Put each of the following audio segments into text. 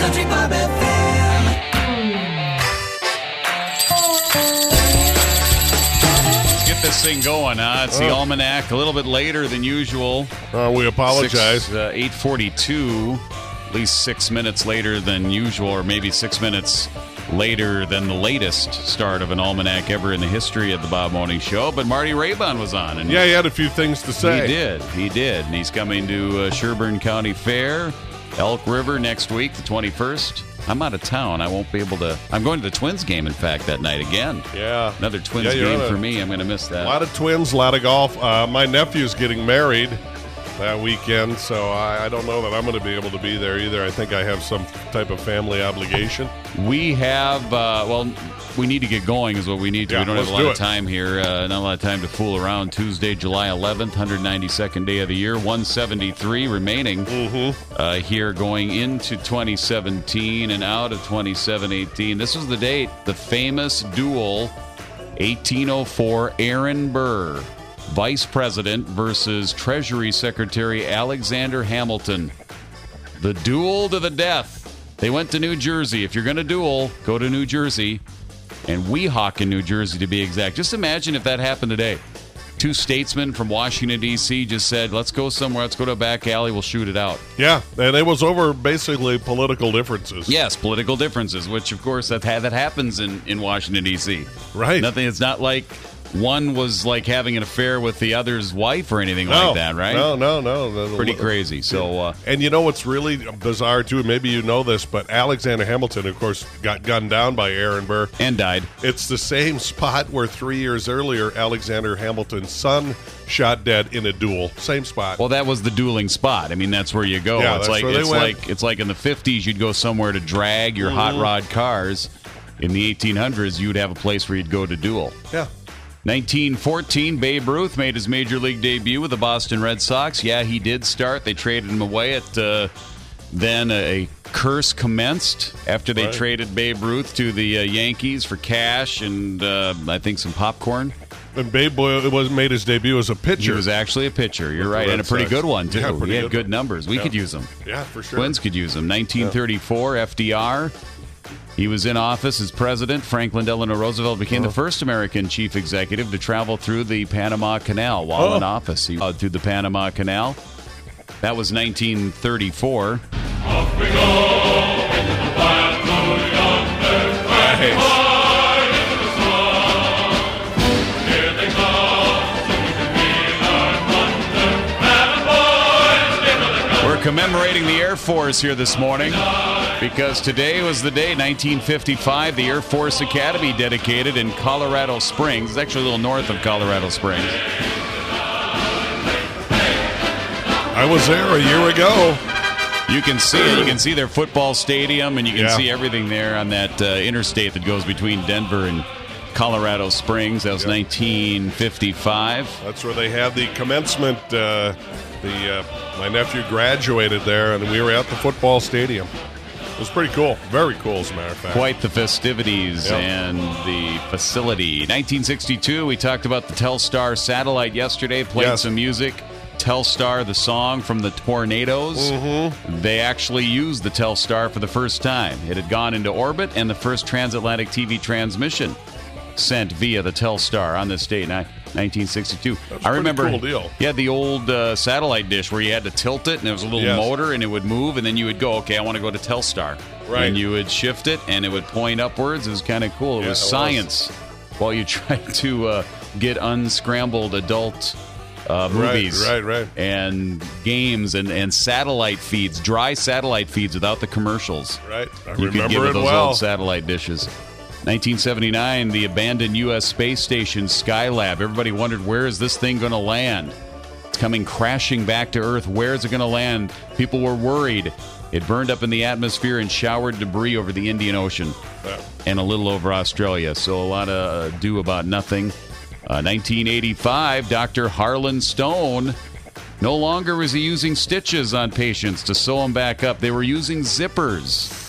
Country Bob FM. This thing going, it's the Almanac a little bit later than usual. We apologize. 8:42, at least 6 minutes later than usual, or maybe 6 minutes later than the latest start of an Almanac ever in the history of the Bob Morning Show. But Marty Raybon was on. And yeah, he had a few things to say. He did. And he's coming to Sherburne County Fair, Elk River next week, the 21st. I'm out of town. I won't be able to. I'm going to the Twins game, in fact, that night again. Yeah. Another Twins game for me. I'm going to miss that. A lot of Twins, a lot of golf. My nephew's getting married that weekend, so I don't know that I'm going to be able to be there either. I think I have some type of family obligation. We have, we need to get going is what we need to. Yeah, we don't have a lot of time here, not a lot of time to fool around. Tuesday, July 11th, 192nd day of the year, 173 remaining here going into 2017 and out of 2718. This was the date, the famous duel, 1804, Aaron Burr, Vice President versus Treasury Secretary Alexander Hamilton. The duel to the death. They went to New Jersey. If you're going to duel, go to New Jersey. And Weehawken, New Jersey, to be exact. Just imagine if that happened today. Two statesmen from Washington, D.C. just said, let's go somewhere. Let's go to a back alley. We'll shoot it out. Yeah, and it was over basically political differences. Yes, political differences, which, of course, that happens in Washington, D.C. Right. Nothing. It's not like one was like having an affair with the other's wife or anything like that, right? No. Pretty crazy. So, and you know what's really bizarre, too? Maybe you know this, but Alexander Hamilton, of course, got gunned down by Aaron Burr. And died. It's the same spot where 3 years earlier, Alexander Hamilton's son shot dead in a duel. Same spot. Well, that was the dueling spot. I mean, that's where you go. Yeah, it's like it's like in the 50s, you'd go somewhere to drag your hot rod cars. In the 1800s, you'd have a place where you'd go to duel. Yeah. 1914, Babe Ruth made his major league debut with the Boston Red Sox. Yeah, he did start. They traded him away at then a curse commenced after they traded Babe Ruth to the Yankees for cash and I think some popcorn. And Babe made his debut as a pitcher. He was actually a pitcher. You're right, and a pretty good one, too. Yeah, he had good numbers. We could use him. Yeah, for sure. Twins could use him. 1934, FDR. He was in office as president. Franklin Delano Roosevelt became the first American chief executive to travel through the Panama Canal while in office. He through the Panama Canal. That was 1934. Off we go into the wild blue yonder. Fly into the sun. Here they come, so we can feel our thunder. Madam boys, give her the gun. We're commemorating the Air Force here this morning because today was the day, 1955, the Air Force Academy dedicated in Colorado Springs. It's actually a little north of Colorado Springs. I was there a year ago. You can see it. You can see their football stadium, and you can see everything there on that interstate that goes between Denver and Colorado Springs. That was 1955. That's where they had the commencement. My nephew graduated there, and we were at the football stadium. It was pretty cool. Very cool, as a matter of fact. Quite the festivities and the facility. 1962, we talked about the Telstar satellite yesterday, played some music. Telstar, the song from the Tornadoes. They actually used the Telstar for the first time. It had gone into orbit, and the first transatlantic TV transmission sent via the Telstar on this date, 1962. That's I remember, cool deal. You had the old satellite dish where you had to tilt it, and there was a little motor, and it would move, and then you would go, okay, I want to go to Telstar. Right. And you would shift it, and it would point upwards. It was kind of cool. It was science while you tried to get unscrambled adult movies right. and games and satellite feeds, dry satellite feeds without the commercials. Right. I You remember could give it those well. old satellite dishes. 1979, the abandoned U.S. space station Skylab. Everybody wondered, where is this thing going to land? It's coming crashing back to Earth. Where is it going to land? People were worried. It burned up in the atmosphere and showered debris over the Indian Ocean and a little over Australia. So a lot of ado about nothing. 1985, Dr. Harlan Stone. No longer was he using stitches on patients to sew them back up. They were using zippers.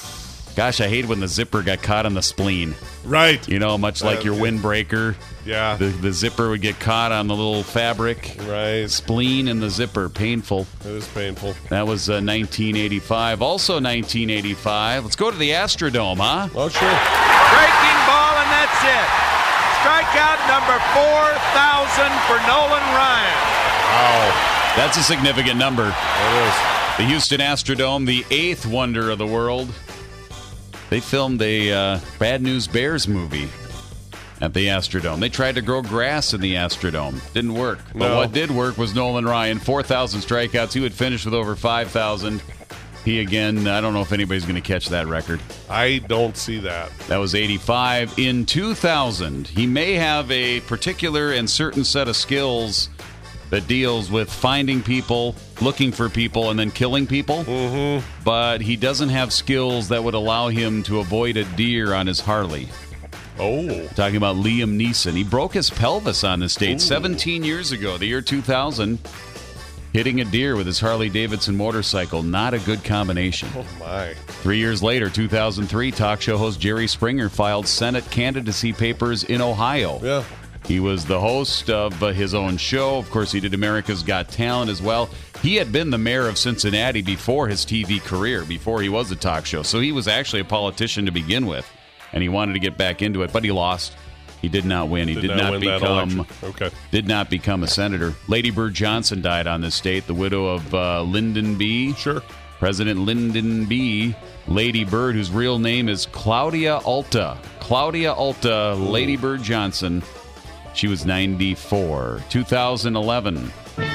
Gosh, I hate when the zipper got caught on the spleen. Right. You know, much like your windbreaker. Yeah. The zipper would get caught on the little fabric. Right. Spleen and the zipper. Painful. It is painful. That was 1985. Also 1985. Let's go to the Astrodome, huh? Oh, sure. Breaking ball, and that's it. Strikeout number 4,000 for Nolan Ryan. Wow. That's a significant number. It is. The Houston Astrodome, the eighth wonder of the world. They filmed a Bad News Bears movie at the Astrodome. They tried to grow grass in the Astrodome. Didn't work. But No. what did work was Nolan Ryan. 4,000 strikeouts. He would finish with over 5,000. He, again, I don't know if anybody's going to catch that record. I don't see that. That was 85. In 2000, he may have a particular and certain set of skills that deals with finding people, looking for people, and then killing people. Mm-hmm. But he doesn't have skills that would allow him to avoid a deer on his Harley. Oh. Talking about Liam Neeson. He broke his pelvis on this date 17 years ago, the year 2000, hitting a deer with his Harley-Davidson motorcycle. Not a good combination. Oh, my. 3 years later, 2003, talk show host Jerry Springer filed Senate candidacy papers in Ohio. Yeah. He was the host of his own show. Of course, he did America's Got Talent as well. He had been the mayor of Cincinnati before his TV career, before he was a talk show. So he was actually a politician to begin with, and he wanted to get back into it, but he lost. He did not win. He did not win that become election. Okay. did not become a senator. Lady Bird Johnson died on this date, the widow of Lyndon B. Sure. President Lyndon B. Lady Bird, whose real name is Claudia Alta. Claudia Alta, Lady Bird Johnson. She was 94. 2011.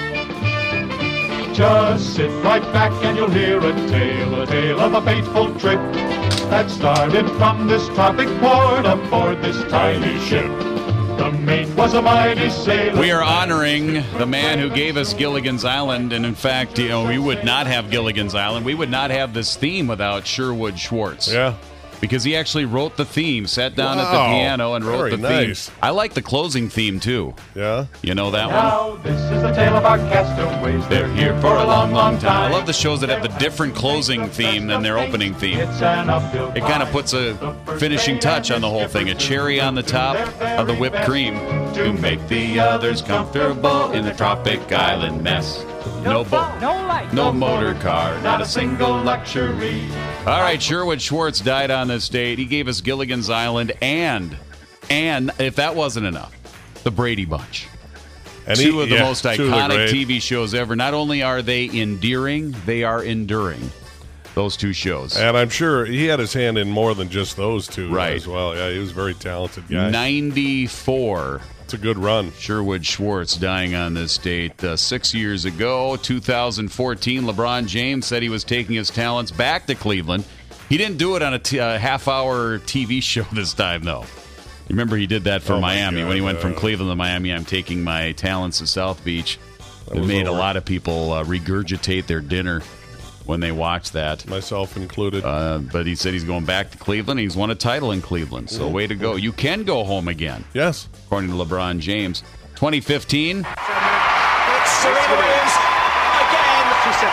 Just sit right back and you'll hear a tale of a fateful trip that started from this tropic port aboard this tiny ship. The mate was a mighty sailor. We are honoring the man who gave us Gilligan's Island, and in fact, you know, we would not have Gilligan's Island. We would not have this theme without Sherwood Schwartz. Yeah. Because he actually wrote the theme, sat down at the Wow. piano and wrote Very the nice. theme. I like the closing theme, too. Yeah. You know that one? Now this is the tale of our castaways. They're here for a long, long time. I love the shows that have the different closing theme than their opening theme. It's an uphill It kind of puts a finishing touch on the whole thing, a cherry on the top of the whipped cream to make the others comfortable in the tropic island mess. No boat, no motor car, not a single luxury. All right, Sherwood Schwartz died on this date. He gave us Gilligan's Island and if that wasn't enough, the Brady Bunch. And Two of the most two of the iconic great. TV shows ever. Not only are they endearing, they are enduring. Those two shows. And I'm sure he had his hand in more than just those two Right. as well. Yeah, he was a very talented guy. 94. It's a good run. Sherwood Schwartz dying on this date 6 years ago. 2014, LeBron James said he was taking his talents back to Cleveland. He didn't do it on a half-hour TV show this time, though. Remember, he did that for Oh, my Miami. God, When he went from Cleveland to Miami, I'm taking my talents to South Beach. It was made a over. lot of people regurgitate their dinner when they watched that. Myself included. But he said he's going back to Cleveland. He's won a title in Cleveland, so way to go. You can go home again, Yes. according to LeBron James. 2015, It's Serena Williams again.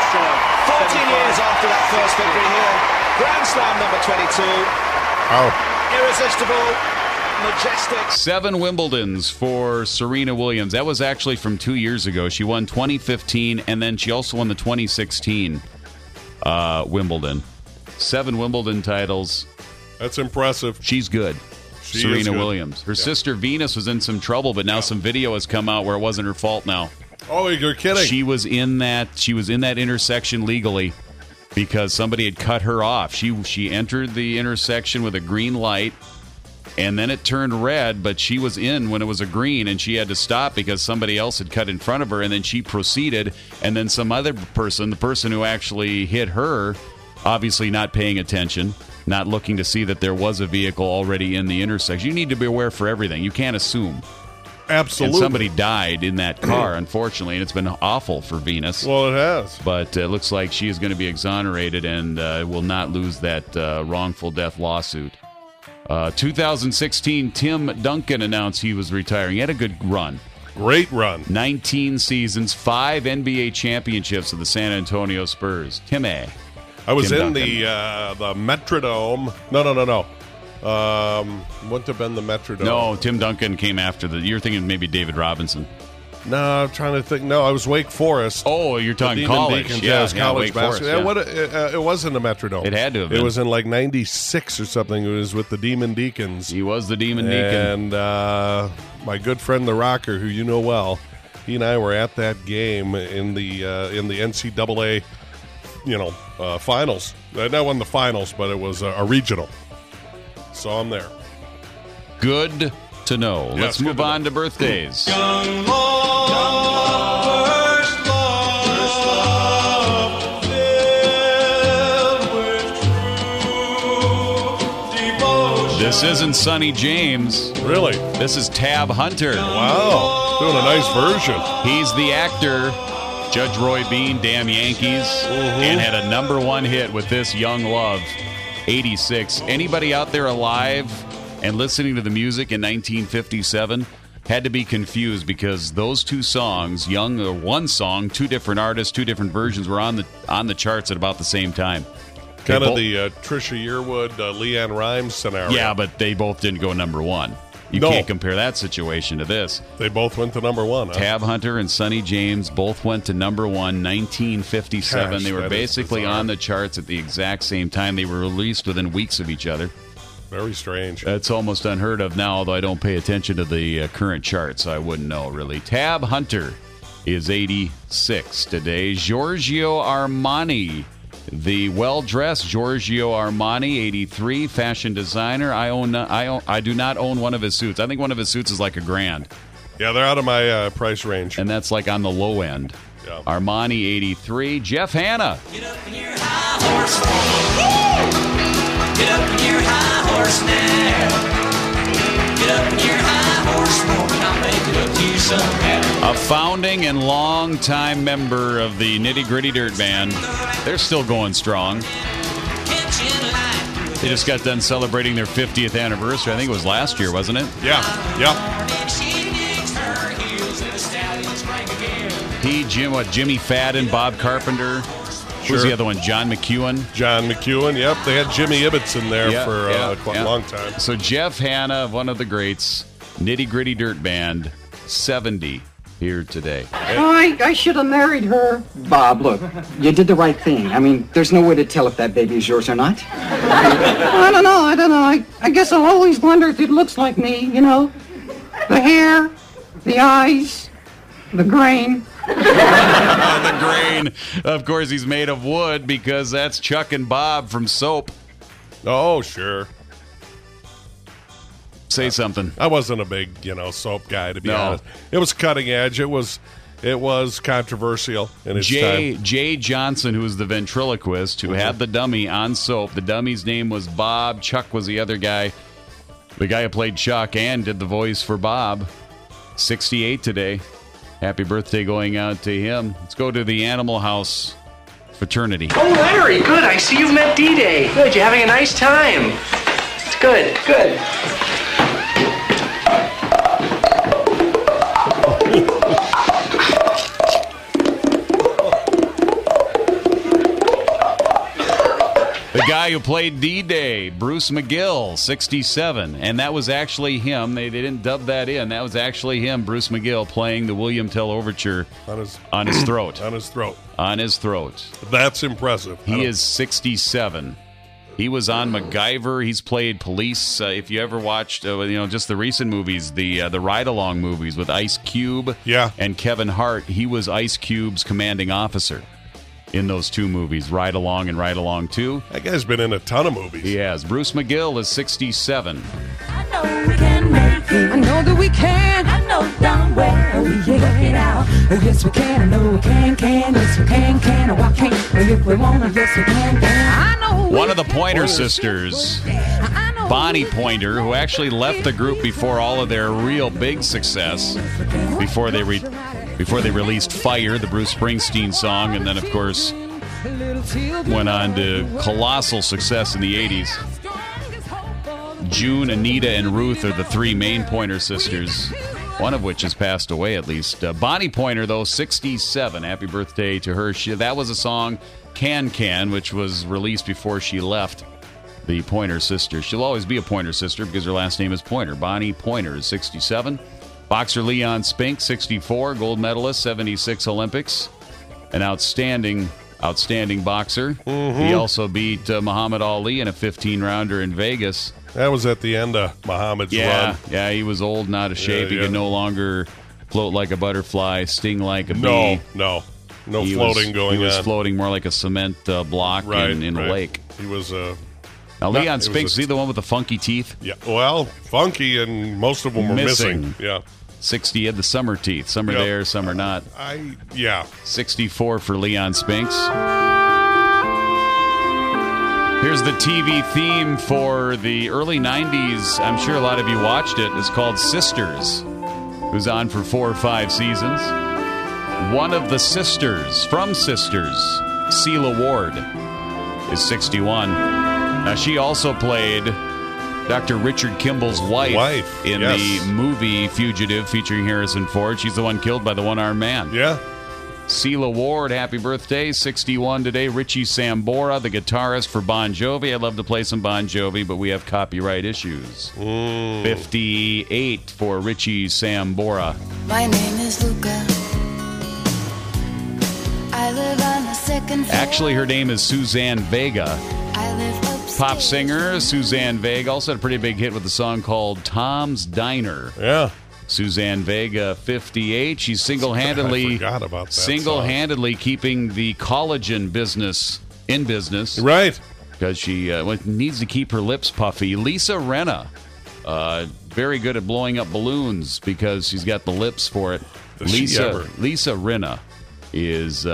14 years after that first victory here. Grand Slam number 22. Oh, Irresistible, majestic. 7 Wimbledons for Serena Williams. That was actually from 2 years ago. She won 2015, and then she also won the 2016 Wimbledon. 7 Wimbledon titles. that's impressive. She's good. She is Serena good. Williams. Her sister Venus was in some trouble, but now some video has come out where it wasn't her fault now. Oh, you're kidding. She was in that intersection legally because somebody had cut her off. She entered the intersection with a green light, and then it turned red, but she was in when it was a green, and she had to stop because somebody else had cut in front of her, and then she proceeded, and then some other person, the person who actually hit her, obviously not paying attention, not looking to see that there was a vehicle already in the intersection. You need to be aware for everything. You can't assume. Absolutely. And somebody died in that car, unfortunately, and it's been awful for Venus. Well, it has. But it looks like she is going to be exonerated and will not lose that wrongful death lawsuit. 2016, Tim Duncan announced he was retiring. He had a good run. Great run. 19 seasons, 5 NBA championships with the San Antonio Spurs. Timmy. I was Tim in Duncan. the Metrodome. No. Wouldn't have been the Metrodome. No, Tim Duncan came after you're thinking maybe David Robinson. No, I'm trying to think. No, I was Wake Forest. Oh, you're talking Demon college. Deacons, Yeah, it was college Wake Forest, basketball. yeah. It wasn't the Metrodome. It had to have been. It was in like 96 or something. It was with the Demon Deacons. He was the Demon Deacon. And my good friend, The Rocker, who you know well, he and I were at that game in the NCAA, finals. Not one of the finals, but it was a regional. So I'm there. Good to know. Yeah, Let's move on to birthdays. Young love, first love, filled with true devotion. This isn't Sonny James. Really? This is Tab Hunter. Wow. Doing a nice version. He's the actor, Judge Roy Bean, Damn Yankees, and had a number one hit with this Young Love, 86. Anybody out there alive and listening to the music in 1957 had to be confused because those two songs, one song, two different artists, two different versions, were on the charts at about the same time. Kind of the Trisha Yearwood, Leanne Rimes scenario. Yeah, but they both didn't go number one. You can't compare that situation to this. They both went to number one. Huh? Tab Hunter and Sonny James both went to number one, 1957. Gosh, they were that is basically bizarre. on the charts at the exact same time. They were released within weeks of each other. Very strange. That's almost unheard of now, although I don't pay attention to the current charts, so I wouldn't know, really. Tab Hunter is 86 today. Giorgio Armani, the well-dressed Giorgio Armani, 83, fashion designer. I do not own one of his suits. I think one of his suits is like $1,000, Yeah, they're out of my price range. and that's like on the low end. Yeah. Armani, 83. Jeff Hanna. Get up in your high horse. Get up in your high horse now. Get up in your high horse woman. I'll make it up to you somehow. A founding and long-time member of the Nitty Gritty Dirt Band. They're still going strong. Catching light. They just got done celebrating their 50th anniversary. I think it was last year, wasn't it? Yeah. And she digs her heels and the stallions crank again. Jimmy Fadden, Bob Carpenter. Who's Sure. the other one? John McEwen. John McEwen. Yep, they had Jimmy Ibbotts in there for quite a long time. So Jeff Hanna, one of the greats, Nitty Gritty Dirt Band, 70 here today. I should have married her. Bob, look, you did the right thing. I mean, there's no way to tell if that baby is yours or not. I don't know. I guess I'll always wonder if it looks like me, you know. The hair, the eyes, the grain. The grain. Of course, he's made of wood because that's Chuck and Bob from Soap. Oh, sure. Say something. I wasn't a big, soap guy, to be No. honest. It was cutting edge. It was controversial in its time. Jay Johnson, who was the ventriloquist, who had the dummy on Soap. The dummy's name was Bob. Chuck was the other guy. The guy who played Chuck and did the voice for Bob. 68 today. Happy birthday going out to him. Let's go to the Animal House fraternity. Oh, Larry, good. I see you've met D-Day. Good. You're having a nice time. It's good. Good. The guy who played D-Day, Bruce McGill, 67. And that was actually him. They didn't dub that in. That was actually him, Bruce McGill, playing the William Tell Overture on his throat. On his throat. On his throat. That's impressive. He is 67. He was on MacGyver. He's played police. If you ever watched, just the recent movies, the ride-along movies with Ice Cube and Kevin Hart, he was Ice Cube's commanding officer in those two movies, Ride Along and Ride Along 2. That guy's been in a ton of movies. He has. Bruce McGill is 67. I know we can make it. I know that we can. I know darn well we can work it out. Oh, yes, we can. I know we can. Yes, we can. Oh, I can't. Oh, if we want to, yes, we can. I know One of the Pointer Sisters, Bonnie Pointer, who actually left the group before all of their real big success, before they released Fire, the Bruce Springsteen song, and then, of course, went on to colossal success in the 80s. June, Anita, and Ruth are the three main Pointer Sisters. one of which has passed away at least. Bonnie Pointer, though, 67. Happy birthday to her. That was a song, Can Can, which was released before she left the Pointer Sisters. She'll always be a Pointer Sister because her last name is Pointer. Bonnie Pointer is 67. Boxer Leon Spink, 64. Gold medalist, 76 Olympics. An outstanding boxer. He also beat Muhammad Ali in a 15-rounder in Vegas. That was at the end of Muhammad's run. Yeah, he was old and out of shape. He could no longer float like a butterfly, sting like a bee. No floating going on. He was floating more like a cement block in a lake. He was now, Leon Spink, is he the one with the funky teeth? Yeah, well, funky, and most of them were missing. Yeah. 60 had the summer teeth. Some are there, some are not. 64 for Leon Spinks. Here's the TV theme for the early 90s. I'm sure a lot of you watched it. It's called Sisters. It was on for 4 or 5 seasons. One of the sisters from Sisters, Celia Ward, is 61. Now, she also played Dr. Richard Kimball's wife in the movie Fugitive featuring Harrison Ford. She's the one killed by the one-armed man. Yeah. Celia Ward, happy birthday, 61 today. Richie Sambora, the guitarist for Bon Jovi. I'd love to play some Bon Jovi, but we have copyright issues. 58 for Richie Sambora. My name is Luca. I live on the second floor. Actually, her name is Suzanne Vega. I live upstairs. Pop singer Suzanne Vega also had a pretty big hit with a song called Tom's Diner. Yeah. Suzanne Vega, 58. She's single-handedly keeping the collagen business in business. Right. Because she needs to keep her lips puffy. Lisa Rinna, very good at blowing up balloons because she's got the lips for it. Lisa Rinna is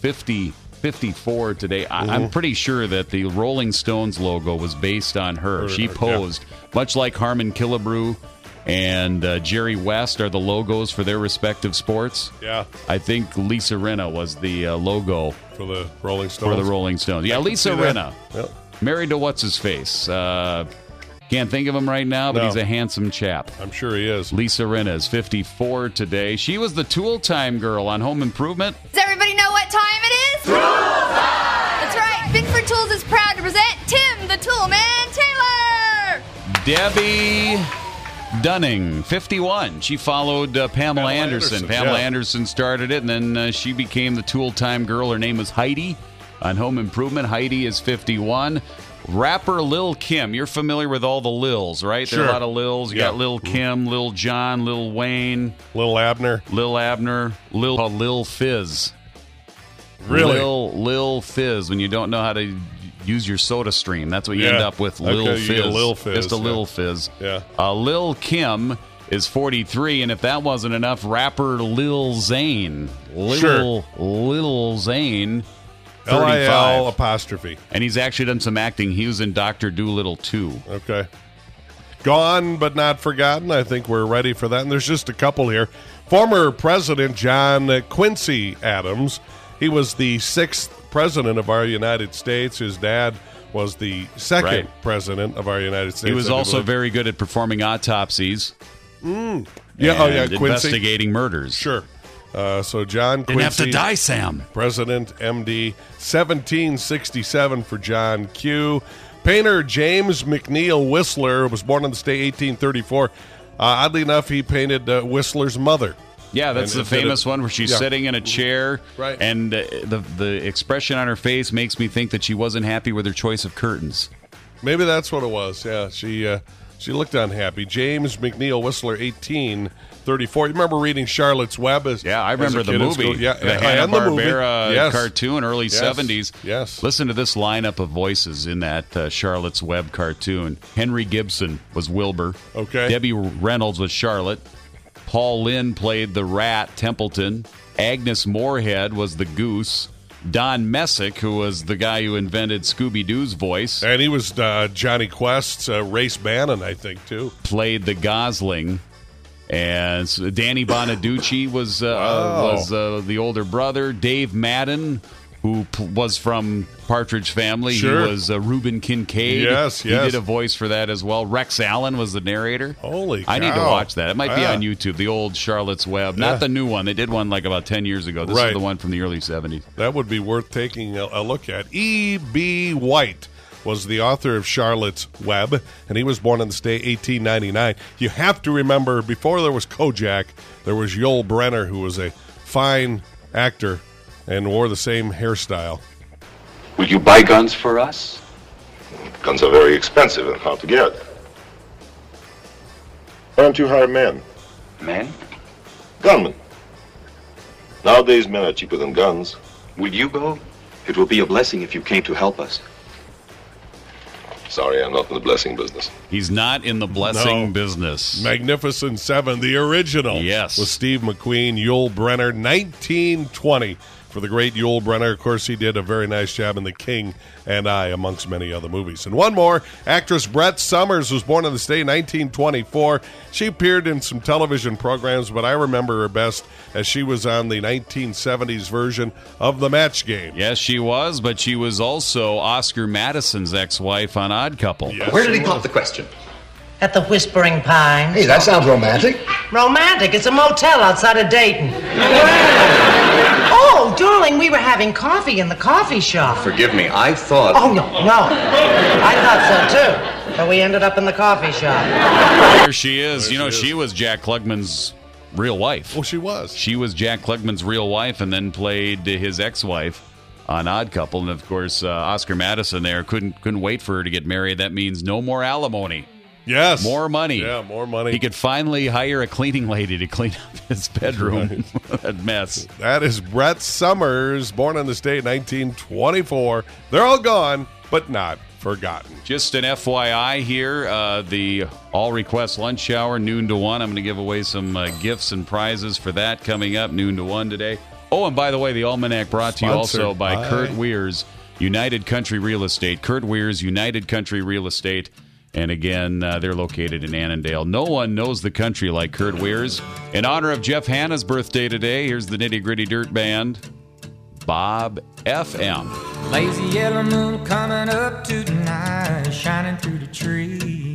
54 today. I'm pretty sure that the Rolling Stones logo was based on her. She posed, much like Harmon Killebrew and Jerry West are the logos for their respective sports. Yeah. I think Lisa Rinna was the logo for the Rolling Stones. Yeah, Lisa Rinna. Yep. Married to what's-his-face. Can't think of him right now, but he's a handsome chap. I'm sure he is. Lisa Rinna is 54 today. She was the Tool Time girl on Home Improvement. Does everybody know what time it is? Tool time! That's right. Bigford Tools is proud to present Tim the Toolman Taylor! Debbie Dunning, 51. She followed Pamela Anderson. Pamela Anderson started it, and then she became the Tool Time girl. Her name was Heidi on Home Improvement. Heidi is 51. Rapper Lil Kim. You're familiar with all the Lils, right? Sure. There are a lot of Lils. You got Lil Kim, Lil Jon, Lil Wayne. Lil Abner. Lil Fizz. Really? Lil Fizz. When you don't know how to use your soda stream, that's what you end up with. Lil Fizz. You get Lil Fizz. Just a Lil Fizz. Yeah. Lil Kim is 43, and if that wasn't enough, rapper Lil Zane. Lil Zane. 35. LIL apostrophe. And he's actually done some acting. He was in Dr. Dolittle 2. Okay. Gone but not forgotten. I think we're ready for that. And there's just a couple here. Former President John Quincy Adams. He was the 6th president of our United States. His dad was the 2nd president of our United States. He was also very good at performing autopsies. Quincy. Investigating murders. Sure. So John Quincy. Didn't have to die, Sam. President, MD, 1767 for John Q. Painter James McNeill Whistler was born on this day, 1834. Oddly enough, he painted Whistler's mother. Yeah, that's the famous one where she's sitting in a chair, and the expression on her face makes me think that she wasn't happy with her choice of curtains. Maybe that's what it was. Yeah, she looked unhappy. James McNeill Whistler, 1834. You remember reading Charlotte's Web? I remember the movie. The Hanna-Barbera cartoon, early 70s. Yes. Listen to this lineup of voices in that Charlotte's Web cartoon. Henry Gibson was Wilbur. Okay. Debbie Reynolds was Charlotte. Paul Lynde played the rat, Templeton. Agnes Moorehead was the goose. Don Messick, who was the guy who invented Scooby-Doo's voice. And he was Johnny Quest's Race Bannon, I think, too. Played the Gosling. And Danny Bonaducci was the older brother. Dave Madden who was from Partridge Family. Sure. He was Reuben Kincaid. Yes. He did a voice for that as well. Rex Allen was the narrator. Holy cow. I need to watch that. It might be on YouTube, the old Charlotte's Web. Not the new one. They did one like about 10 years ago. This is the one from the early 70s. That would be worth taking a look at. E.B. White was the author of Charlotte's Web, and he was born in the state 1899. You have to remember, before there was Kojak, there was Yul Brynner, who was a fine actor and wore the same hairstyle. Will you buy guns for us? Guns are very expensive and hard to get. Why don't you hire men? Men? Gunmen. Nowadays, men are cheaper than guns. Will you go? It will be a blessing if you came to help us. Sorry, I'm not in the blessing business. He's not in the blessing business. Magnificent Seven, the original. Yes. With Steve McQueen, Yul Brynner, 1920. For the great Yul Brynner, of course, he did a very nice job in The King and I, amongst many other movies. And one more, actress Brett Summers was born in the state in 1924. She appeared in some television programs, but I remember her best as she was on the 1970s version of The Match Game. Yes, she was, but she was also Oscar Madison's ex-wife on Odd Couple. Yes, Where did he pop the question? At the Whispering Pines. Hey, that sounds romantic. Romantic? It's a motel outside of Dayton. Oh, darling, we were having coffee in the coffee shop. Forgive me, I thought... Oh, no. I thought so, too. But we ended up in the coffee shop. There she is. She was Jack Klugman's real wife. Oh, she was. She was Jack Klugman's real wife and then played his ex-wife on Odd Couple. And, of course, Oscar Madison there couldn't wait for her to get married. That means no more alimony. Yes. More money. Yeah, more money. He could finally hire a cleaning lady to clean up his bedroom. That mess. That is Brett Summers, born in the state 1924. They're all gone, but not forgotten. Just an FYI here, the all-request lunch hour, noon to 1. I'm going to give away some gifts and prizes for that coming up, noon to 1 today. Oh, and by the way, the Almanac brought to you also by Kurt Weir's United Country Real Estate. Kurt Weir's United Country Real Estate. And again, they're located in Annandale. No one knows the country like Kurt Weir's. In honor of Jeff Hanna's birthday today, here's the Nitty Gritty Dirt Band, Bob FM. Lazy yellow moon coming up tonight, shining through the trees.